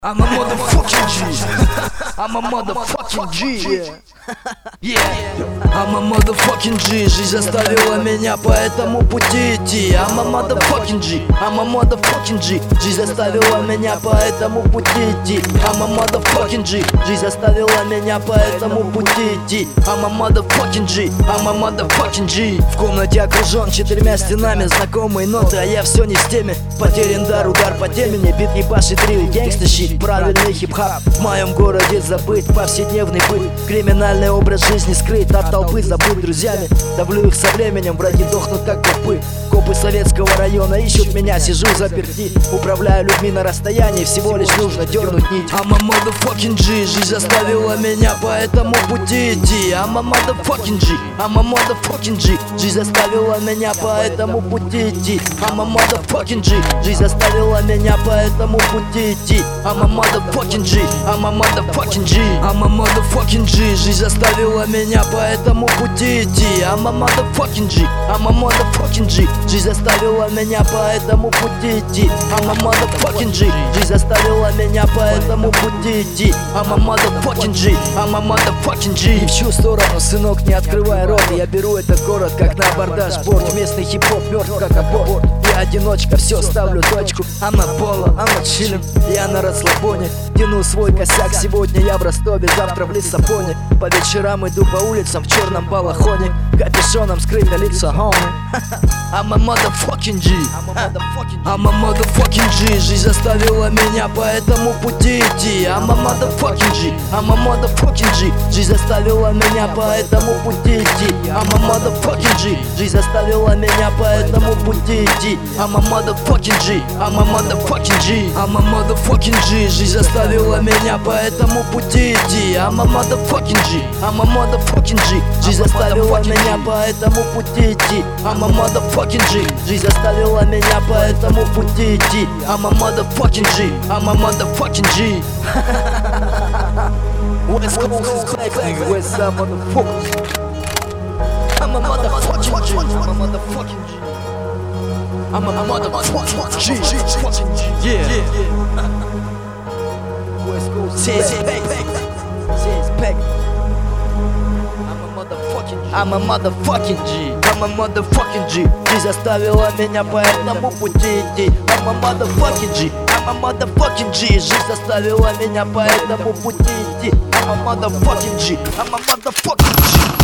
I'm a motherfucking G. I'm a motherfucking G. Yeah. I'm a motherfucking G. Жизнь заставила меня по этому пути идти. I'm a motherfucking G. I'm a motherfucking G. Жизнь заставила меня по этому пути идти. I'm a motherfucking G. Жизнь заставила меня по этому пути идти. I'm a motherfucking G. I'm a motherfucking G. В комнате окружен четырьмя стенами, знакомые ноты, а я все не в теме. Потерян дар, удар по темени, бит ебашит дрил, гэнгста щит. Правильный хип-хап в моем городе забыт. Повседневный быт, криминальный образ жизни скрыт от толпы, забыт друзьями. Давлю их со временем, враги дохнут как копы. Копы советского района ищут меня, сижу заперти. Управляю людьми на расстоянии, всего лишь нужно дернуть нить. I'm a motherfucking G. Жизнь заставила меня по этому пути идти. I'm a motherfucking G. I'm a motherfucking G. Жизнь заставила меня по этому пути идти. I'm a motherfucking G. Жизнь заставила меня по этому пути идти. I'm a motherfucking G. I'm a motherfucking G. I'm a motherfucking G. Жизнь заставила меня по этому пути идти. I'm a motherfucking G. I'm a motherfucking G. Жизнь заставила меня по этому пути идти. I'm a motherfucking G. Жизнь заставила меня по этому пути идти. I'm a motherfucking G. I'm a motherfucking G. Ни в чью сторону, сынок, не открывай рот. Я беру этот город как на абордаж борт. Местный хип-хоп мертв как аборт. Я одиночка, все, ставлю точку. I'm a polo, I'm a chillin'. Я на расслабоне, тяну свой косяк. Сегодня я в Ростове, завтра в Лиссабоне. По вечерам иду по улицам в черном балахоне. Капюшоном скрыто лицо, homie. I'm a motherfucking G. I'm a motherfucking G. Жизнь заставила меня по этому пути идти. I'm a motherfucking G. I'm a motherfucking G. Жизнь заставила меня по этому пути идти. I'm a motherfucking G. Жизнь заставила меня по этому пути идти. I'm a motherfucking G. I'm a motherfucking G. I'm a motherfucking G. Жизнь заставила меня по этому пути идти. I'm a motherfucking G. I'm a motherfucking G. Жизнь заставила меня по этому пути идти. I'm a motherfucking G. Жизнь заставила меня по этому пути идти. I'm a motherfucking G. I'm a motherfucking G. West Coast is back, nigga. West Side motherfuckers. I'm a motherfucking G. I'm a motherfucking G. I'm a motherfucking G. Yeah. West Coast is back. I'm a motherfucking G. I'm a motherfucking G. Жизнь заставила меня по этому пути идти. I'm a motherfucking G. I'm a motherfucking G. Жизнь заставила меня по этому пути идти. I'm a motherfucking G. I'm a motherfucking G.